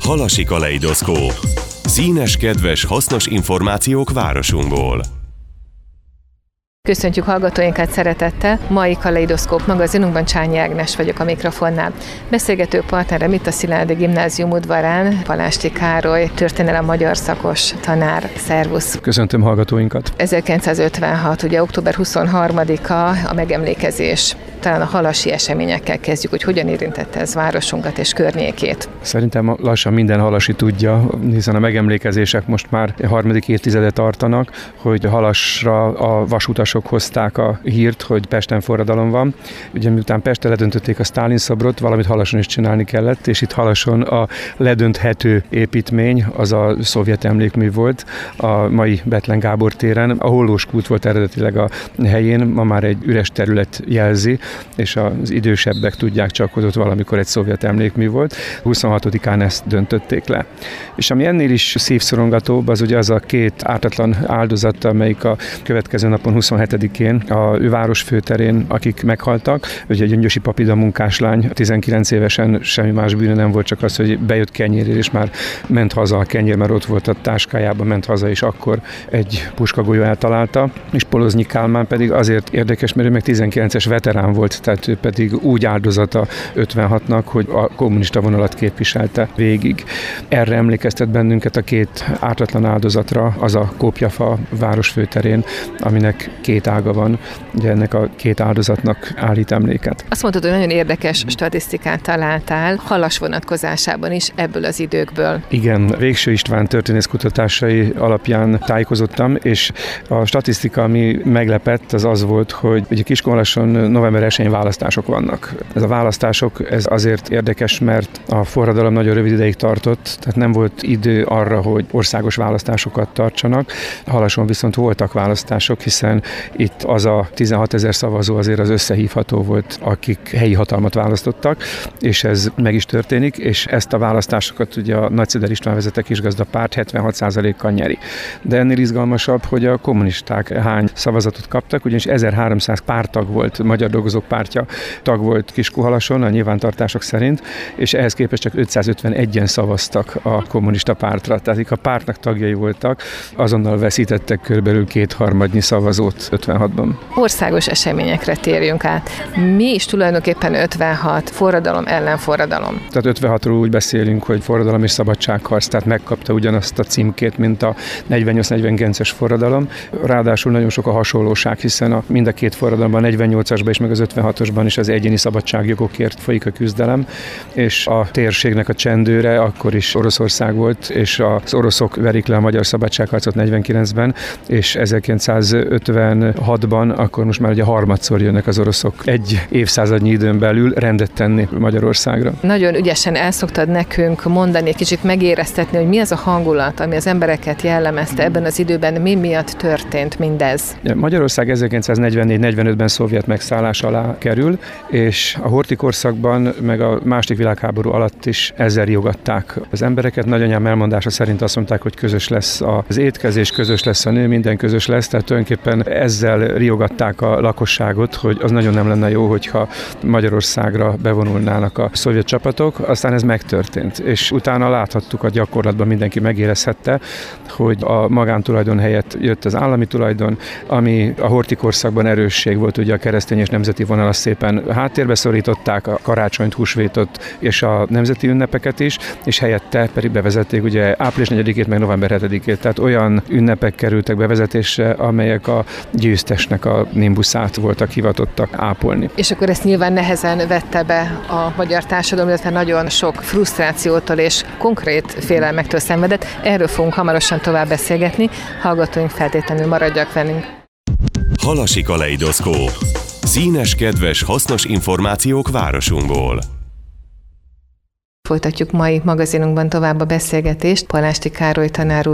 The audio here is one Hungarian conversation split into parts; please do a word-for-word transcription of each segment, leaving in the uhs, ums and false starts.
Halasi kaleidoszkóp. Színes, kedves, hasznos információk városunkból. Köszöntjük hallgatóinkat szeretettel. Mai kaleidoszkóp magazinunkban Csányi Ágnes vagyok a mikrofonnál. Beszélgető partnerem itt a Szilágyi Gimnázium udvarán, Palásti Károly, történelem magyar szakos tanár. Szervusz! Köszöntöm hallgatóinkat! ezerkilencszázötvenhat, ugye október huszonharmadika a megemlékezés. Talán a halasi eseményekkel kezdjük, hogy hogyan érintette ez városunkat és környékét. Szerintem lassan minden halasi tudja, hiszen a megemlékezések most már harmadik évtizedet tartanak, hogy Halasra a vasutasok hozták a hírt, hogy Pesten forradalom van. Ugye miután Pestre ledöntötték a Sztálin szobrot, valamit Halason is csinálni kellett, és itt Halason a ledönthető építmény, az a szovjet emlékmű volt, a mai Bethlen Gábor téren. A Hollós kút volt eredetileg a helyén, ma már egy üres terület jelzi, és az idősebbek tudják csak, hogy ott valamikor egy szovjet emlékmű volt. huszonhatodikán ezt döntötték le. És ami ennél is szívszorongatóbb, az ugye az a két ártatlan áldozat, amelyik a következő napon huszonhetedikén a város főterén, akik meghaltak. Ugye Gyöngyösi Papida munkáslány, tizenkilenc évesen semmi más bűne nem volt, csak az, hogy bejött kenyérért, és már ment haza a kenyér, mert ott volt a táskájában, ment haza, és akkor egy puskagolyó eltalálta. És Poloznyi Kálmán pedig azért érdekes, mert ő meg tizenkilences veterán volt, tehát ő pedig úgy áldozata ötvenhatnak, hogy a kommunista vonalat képviselte végig. Erre emlékeztet bennünket a két ártatlan áldozatra, az a Kópjafa város főterén, aminek két ága van, ugye ennek a két áldozatnak állít emléket. Azt mondtad, hogy nagyon érdekes statisztikát találtál Halas vonatkozásában is ebből az időkből. Igen, Végső István történészkutatásai alapján tájékozottam, és a statisztika, ami meglepett, az az volt, hogy ugye Kiskunhalason november elsején választások vannak. Ez a választások, ez azért érdekes, mert a forradalom nagyon rövid ideig tartott, tehát nem volt idő arra, hogy országos választásokat tartsanak. Halason viszont voltak választások, hiszen itt az a tizenhatezer szavazó azért az összehívható volt, akik helyi hatalmat választottak, és ez meg is történik, és ezt a választásokat ugye a Nagy-Szeder István vezette kisgazda párt hetvenhat százalékkal nyeri. De ennél izgalmasabb, hogy a kommunisták hány szavazatot kaptak, ugyanis ezerháromszáz párttag volt, Magyar Dolgozók Pártja tag volt Kiskunhalason a nyilvántartások szerint, és ehhez képest csak ötszázötvenegyen szavaztak a kommunista pártra. Tehát a pártnak tagjai voltak, azonnal veszítettek körülbelül kétharmadnyi szavazót ötvenhatban. Országos eseményekre térjünk át. Mi is tulajdonképpen ötvenhat forradalom ellen forradalom? Tehát ötvenhatról úgy beszélünk, hogy forradalom és szabadságharc, tehát megkapta ugyanazt a címkét, mint a negyvennyolc-negyvenkilences forradalom. Ráadásul nagyon sok a hasonlóság, hiszen a, mind a két forradalomban, a negyvennyolcasban és meg az ötvenhatosban is az egyéni szabadságjogokért folyik a küzdelem, és a térségnek a csendőre akkor is Oroszország volt, és az oroszok verik le a magyar szabadságharcot negyvenkilencben, és ezerkilencszázötvenhatban akkor most már ugye harmadszor jönnek az oroszok egy évszázadnyi időn belül rendet tenni Magyarországra. Nagyon ügyesen el szoktad nekünk mondani, egy kicsit megéreztetni, hogy mi az a hangulat, ami az embereket jellemezte ebben az időben, mi miatt történt mindez? Magyarország ezerkilencszáznegyvennégy-negyvenötben szovjet megszállás alá kerül, és a horthy korszakban, meg a második világháború alatt is ezzel riogatták az embereket. Nagyanyám elmondása szerint azt mondták, hogy közös lesz az étkezés, közös lesz a nő, minden közös lesz, tehát tulajdonképpen ezzel riogatták a lakosságot, hogy az nagyon nem lenne jó, hogyha Magyarországra bevonulnának a szovjet csapatok, aztán ez megtörtént, és utána láthattuk a gyakorlatban, mindenki megérezhette, hogy a magántulajdon helyett jött az állami tulajdon, ami a horthy korszakban erősség volt, ugye a keresztény és nemzeti vonalat szépen háttérbe szorították, a karácsonyt, húsvétot és a nemzeti ünnepeket is, és helyette pedig bevezették ugye április negyedikét, meg november hetedikét, tehát olyan ünnepek kerültek bevezetésre, amelyek a győztesnek a nimbuszát voltak hivatottak ápolni. És akkor ezt nyilván nehezen vette be a magyar társadalom, illetve nagyon sok frusztrációtól és konkrét félelmektől szenvedett. Erről fogunk hamarosan tovább beszélgetni. Hallgatóink, feltétlenül maradjak velünk. Halasi kaleidoszkóp. Színes, kedves, hasznos információk városunkból. Folytatjuk mai magazinunkban tovább a beszélgetést Palásti Károly tanár úrral.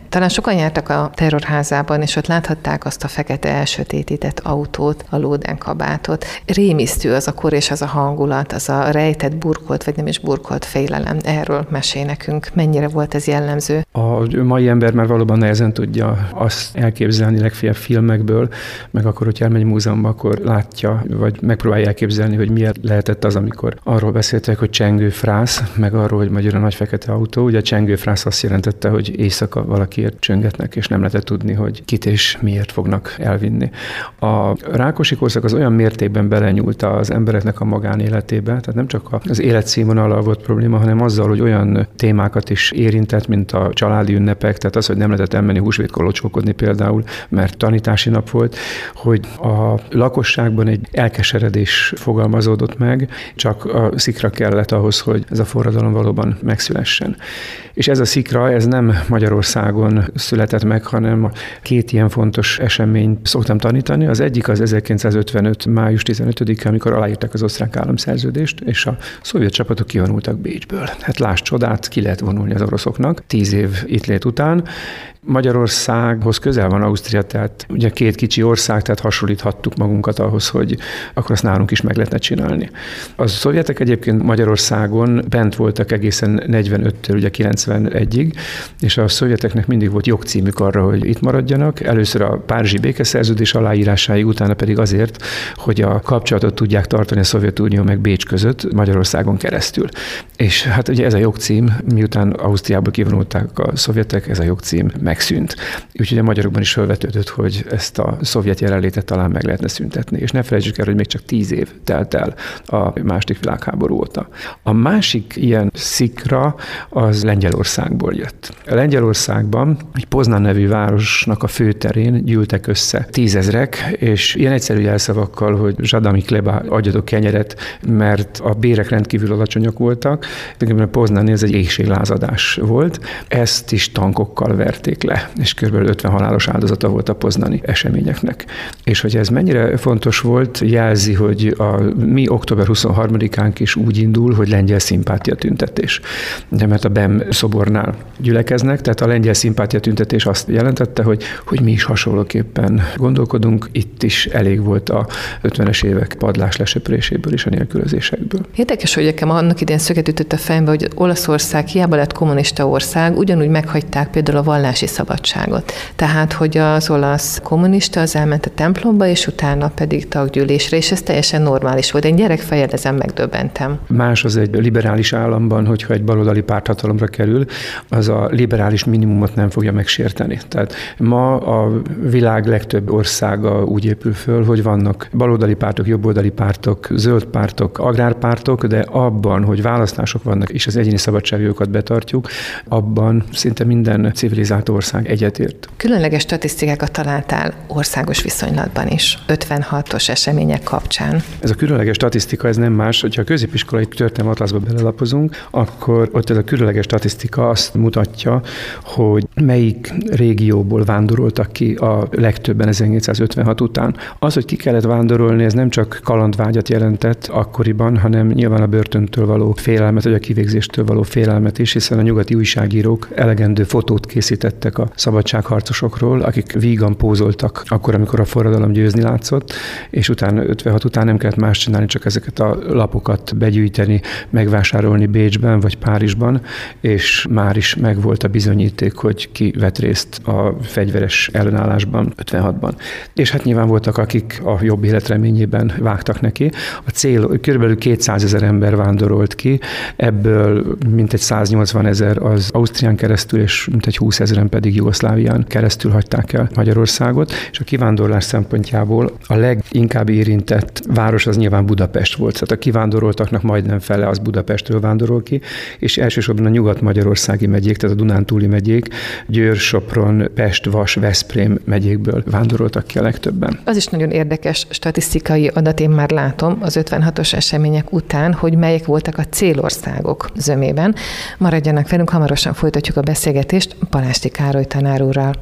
Talán sokan jártak a terrorházában, és ott láthatták azt a fekete elsötétített autót, a lódenkabátot. Rémisztő az a kor és az a hangulat, az a rejtett, burkolt, vagy nem is burkolt félelem. Erről mesél nekünk. Mennyire volt ez jellemző? A mai ember már valóban nehezen tudja azt elképzelni legfeljebb filmekből, meg akkor, hogy elmegy múzeumba, akkor látja, vagy megpróbálja elképzelni, hogy miért lehetett az, amikor arról beszéltek, hogy csengőfrász, meg arról, hogy magyar a nagy fekete autó. Ugye a csengőfrász azt jelentette, hogy éjszaka valakiért csöngetnek, és nem lehetett tudni, hogy kit és miért fognak elvinni. A Rákosi korszak az olyan mértékben belenyúlt az embereknek a magánéletébe, tehát nem csak az életszínvonallal volt probléma, hanem azzal, hogy olyan témákat is érintett, mint a családi ünnepek, tehát az, hogy nem lehetett elmenni húsvétkor locsolkodni például, mert tanítási nap volt, hogy a lakosságban egy elkeseredés fogalmazódott meg, csak a szikra kellett ahhoz, hogy ez a forradalom valóban megszülessen. És ez a szikra, ez nem Magyarországon született meg, hanem a két ilyen fontos eseményt szoktam tanítani. Az egyik az ezerkilencszázötvenöt. május tizenötödike, amikor aláírták az osztrák államszerződést, és a szovjet csapatok kivonultak Bécsből. Hát lásd csodát, ki lehet vonulni az oroszoknak tíz év itt lét után. Magyarországhoz közel van Ausztria, tehát ugye két kicsi ország, tehát hasonlíthattuk magunkat ahhoz, hogy akkor azt nálunk is meg lehetne csinálni. A szovjetek egyébként Magyarországon bent voltak egészen negyvenöttől ugye kilencvenegyig, és a szovjeteknek mindig volt jogcímük arra, hogy itt maradjanak. Először a párizsi békeszerződés aláírásáig, utána pedig azért, hogy a kapcsolatot tudják tartani a Szovjetunió meg Bécs között Magyarországon keresztül. És hát ugye ez a jogcím, miután Ausztriából kivonulták a szovjetek, ez a jogcím megszűnt. Úgyhogy a magyarokban is felvetődött, hogy ezt a szovjet jelenlétet talán meg lehetne szüntetni. És ne felejtsük el, hogy még csak tíz év telt el a második világháború óta. A másik ilyen szikra az Lengyelországból jött. A Lengyelországban egy Poznań nevű városnak a főterén gyűltek össze tízezrek, és ilyen egyszerű jelszavakkal, hogy Zsadami Kleba, adjatok kenyeret, mert a bérek rendkívül alacsonyak voltak. A Poznań ez egy éhséglázadás volt. Ezt is tankokkal verték le, és kb. ötven halálos áldozata volt a poznani eseményeknek. És hogy ez mennyire fontos volt, jelzi, hogy a mi október huszonharmadikánk is úgy indul, hogy lengyel szimpátia tüntetés. De mert a BEM szobornál gyülekeznek, tehát a lengyel szimpátia tüntetés azt jelentette, hogy, hogy mi is hasonlóképpen gondolkodunk, itt is elég volt a ötvenes évek padlás lesöpréséből és a nélkülözésekből. Érdekes, hogy nekem annak idején szöget ütött a fejembe, hogy Olaszország hiába lett kommunista ország, ugyanúgy meghagyták például a vallási szabadságot. Tehát, hogy az olasz kommunista az elment a templomba, és utána pedig taggyűlésre, és ez teljesen normális volt. Én gyerekfejjel ezen megdöbbentem. Más az egy liberális államban, hogyha egy baloldali párt hatalomra kerül, az a liberális minimumot nem fogja megsérteni. Tehát ma a világ legtöbb országa úgy épül föl, hogy vannak baloldali pártok, jobboldali pártok, zöld pártok, agrárpártok, de abban, hogy választások vannak, és az egyéni szabadságjogokat betartjuk, abban szinte minden civilizált ország egyetért. Különleges statisztikákat találtál országos viszonylatban is, ötvenhatos események kapcsán. Ez a különleges statisztika, ez nem más, hogyha a középiskolai történelmi atlaszba belelapozunk, akkor ott ez a különleges statisztika azt mutatja, hogy melyik régióból vándoroltak ki a legtöbben ezernyolcszázötvenhat után. Az, hogy ki kellett vándorolni, ez nem csak kalandvágyat jelentett akkoriban, hanem nyilván a börtöntől való félelmet, vagy a kivégzéstől való félelmet is, hiszen a nyugati újságírók elegendő fotót készítettek a szabadságharcosokról, akik vígan pózoltak akkor, amikor a forradalom győzni látszott, és utána ötvenhat után nem kellett más csinálni, csak ezeket a lapokat begyűjteni, megvásárolni Bécsben vagy Párizsban, és már is megvolt a bizonyíték, hogy ki vett részt a fegyveres ellenállásban ötvenhatban. És hát nyilván voltak, akik a jobb élet reményében vágtak neki. A cél körülbelül kétszázezer ember vándorolt ki, ebből mintegy száznyolcvanezer az Ausztrián keresztül, és mintegy húszezren pedig Jugoszlávián keresztül hagyták el Magyarországot, és a kivándorlás szempontjából a leginkább érintett város az nyilván Budapest volt. Tehát a kivándoroltaknak majdnem fele az Budapestről vándorol ki, és elsősorban a nyugat-magyarországi megyék, tehát a Dunántúli megyék, Győr, Sopron, Pest, Vas, Veszprém megyékből vándoroltak ki a legtöbben. Az is nagyon érdekes statisztikai adat, én már látom az ötvenhatos események után, hogy melyek voltak a célországok zömében. Maradjanak velünk, hamarosan folytatjuk a beszélgetést Palásti Károly tanár úrral.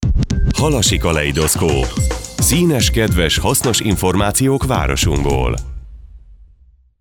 Halasi kaleidoszkóp. Színes, kedves, hasznos információk városunkból.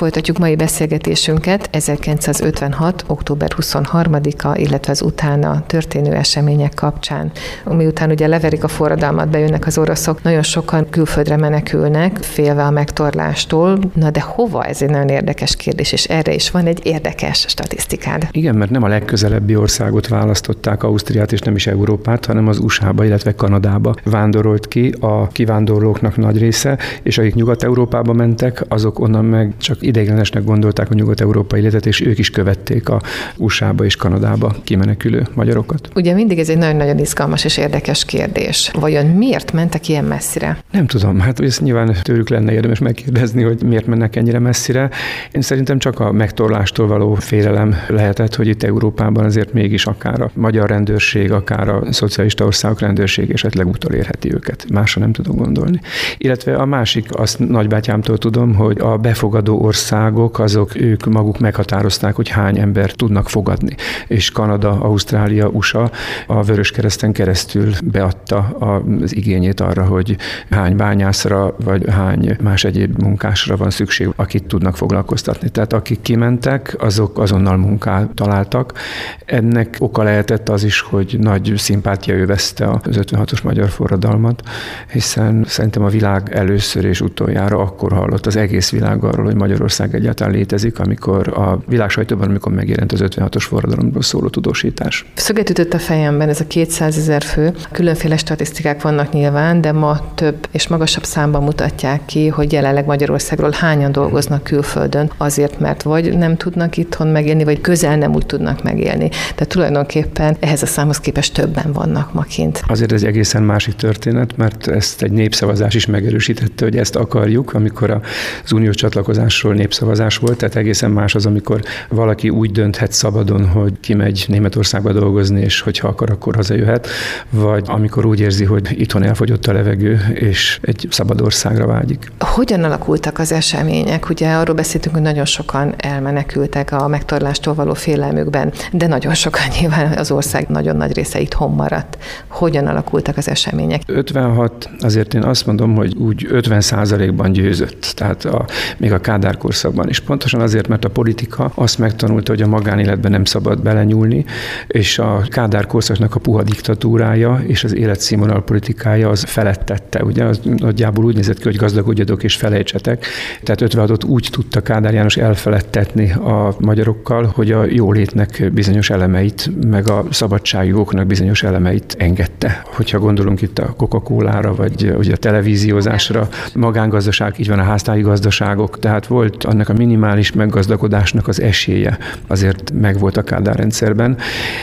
Folytatjuk mai beszélgetésünket ezerkilencszázötvenhat. október huszonharmadika, illetve az utána történő események kapcsán. Miután ugye leverik a forradalmat, bejönnek az oroszok, nagyon sokan külföldre menekülnek, félve a megtorlástól. Na de hova? Ez egy nagyon érdekes kérdés, és erre is van egy érdekes statisztikád. Igen, mert nem a legközelebbi országot választották, Ausztriát, és nem is Európát, hanem az u es á-ba, illetve Kanadába vándorolt ki a kivándorlóknak nagy része, és akik Nyugat-Európába mentek, azok onnan meg csak ideiglenesnek gondolták a nyugat-európai életet, és ők is követték a u es á-ba és Kanadába kimenekülő magyarokat. Ugye mindig ez egy nagyon-nagyon izgalmas és érdekes kérdés. Vajon miért mentek ilyen messzire? Nem tudom, hát ezt nyilván tőlük lenne érdemes megkérdezni, hogy miért mennek ennyire messzire. Én szerintem csak a megtorlástól való félelem lehetett, hogy itt Európában azért mégis akár a magyar rendőrség, akár a szocialista országok rendőrség esetleg utolérheti őket. Másra nem tudom gondolni. Illetve a másik, azt nagybátyámtól tudom, hogy a befogadó országok, azok ők maguk meghatározták, hogy hány ember tudnak fogadni. És Kanada, Ausztrália, u es á a Vöröskereszten keresztül beadta az igényét arra, hogy hány bányászra, vagy hány más egyéb munkásra van szükség, akit tudnak foglalkoztatni. Tehát akik kimentek, azok azonnal munkát találtak. Ennek oka lehetett az is, hogy nagy szimpátia övezte az ötvenhatos magyar forradalmat, hiszen szerintem a világ először és utoljára akkor hallott az egész világ arról, hogy Magyarország egyáltalán létezik, amikor a világ sajtóban, amikor megjelent az ötvenhatos forradalomról szóló tudósítás. Szöget ütött a fejemben ez a kétszázezer fő. Különféle statisztikák vannak nyilván, de ma több és magasabb számban mutatják ki, hogy jelenleg Magyarországról hányan dolgoznak külföldön, azért, mert vagy nem tudnak itthon megélni, vagy közel nem úgy tudnak megélni. Tehát tulajdonképpen ehhez a számhoz képest többen vannak ma kint. Azért ez egészen másik történet, mert ezt egy népszavazás is megerősítette, hogy ezt akarjuk, amikor az uniós csatlakozásról népszavazás volt, tehát egészen más az, amikor valaki úgy dönthet szabadon, hogy kimegy Németországba dolgozni, és hogyha akar, akkor hazajöhet, vagy amikor úgy érzi, hogy itthon elfogyott a levegő, és egy szabad országra vágyik. Hogyan alakultak az események? Ugye arról beszéltünk, hogy nagyon sokan elmenekültek a megtorlástól való félelmükben, de nagyon sokan nyilván az ország nagyon nagy része itthon maradt. Hogyan alakultak az események? ötvenhat, azért én azt mondom, hogy úgy ötven százalékban győzött, tehát a, még a Kádár korszakban is. Pontosan azért, mert a politika azt megtanulta, hogy a magánéletben nem szabad belenyúlni, és a Kádár korszaknak a puha diktatúrája és az életszínvonal politikája az felettette. Ugye az nagyjából úgy nézett ki, hogy gazdagodjatok és felejtsetek. Tehát ötvenhatot úgy tudta Kádár János elfeledtetni a magyarokkal, hogy a jólétnek bizonyos elemeit, meg a szabadságjogoknak bizonyos elemeit engedte. Hogyha gondolunk itt a Coca-Colára, vagy ugye a televíziózásra, magángazdaság, így van a háztáji gazdaságok, tehát volt annak a minimális meggazdagodásnak az esélye, azért megvolt a Kádár rendszerben,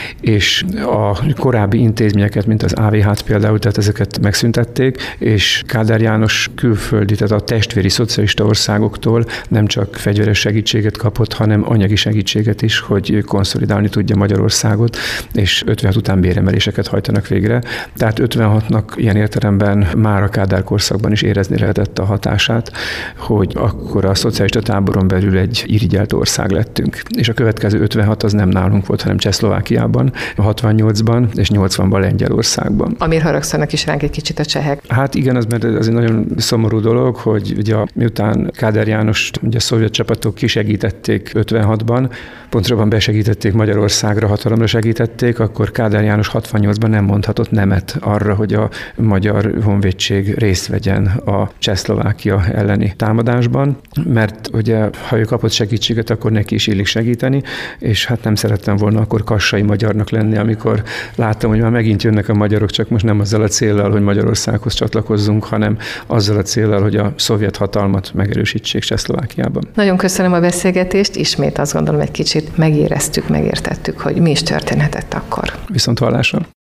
és a korábbi intézményeket, mint az á vé há-t például, tehát ezeket megszüntették, és Kádár János külföldi, tehát a testvéri szocialista országoktól nem csak fegyveres segítséget kapott, hanem anyagi segítséget is, hogy konszolidálni tudja Magyarországot, és ötvenhat után béremeléseket hajtanak végre. Tehát ötvenhatnak ilyen értelemben már a Kádár korszakban is érezni lehetett a hatását, hogy akkor a szocialista táboron belül egy irigyelt ország lettünk. És a következő ötvenhat az nem nálunk volt, hanem Csehszlovákiában, hatvannyolcban és nyolcvanban Lengyelországban. Amir haragszanak is ránk egy kicsit a csehek. Hát igen, az, mert az egy nagyon szomorú dolog, hogy ugye miután Kádár Jánost ugye a szovjet csapatok kisegítették ötvenhatban, pontosabban besegítették Magyarországra, hatalomra segítették, akkor Kádár János hatvannyolcban nem mondhatott nemet arra, hogy a magyar honvédség részt vegyen a Csehszlovákia elleni támadásban, mert ugye ha ő kapott segítséget, akkor neki is illik segíteni, és hát nem szerettem volna akkor kassai magyarnak lenni, amikor láttam, hogy már megint jönnek a magyarok, csak most nem azzal a céllal, hogy Magyarországhoz csatlakozzunk, hanem azzal a céllal, hogy a szovjet hatalmat megerősítsék Csehszlovákiában. Nagyon köszönöm a beszélgetést, ismét azt gondolom, egy kicsit megéreztük, megértettük, hogy mi is történhetett akkor. Viszont hallásra.